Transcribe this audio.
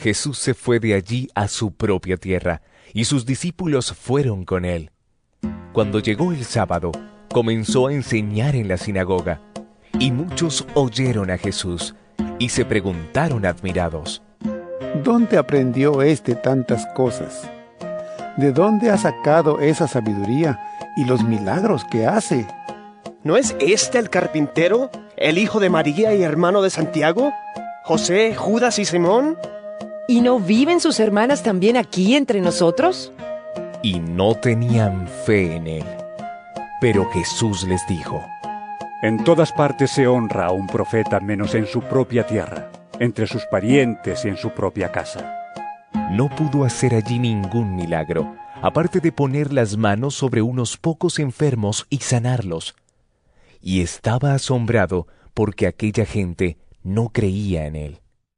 Jesús se fue de allí a su propia tierra, y sus discípulos fueron con él. Cuando llegó el sábado, comenzó a enseñar en la sinagoga, y muchos oyeron a Jesús, y se preguntaron admirados: ¿Dónde aprendió tantas cosas? ¿De dónde ha sacado esa sabiduría y los milagros que hace? ¿No es este el carpintero, el hijo de María y hermano de Santiago, José, Judas y Simón? ¿Y no viven sus hermanas también aquí entre nosotros? Y no tenían fe en él. Pero Jesús les dijo: En todas partes se honra a un profeta menos en su propia tierra, entre sus parientes y en su propia casa. No pudo hacer allí ningún milagro, aparte de poner las manos sobre unos pocos enfermos y sanarlos. Y estaba asombrado porque aquella gente no creía en él.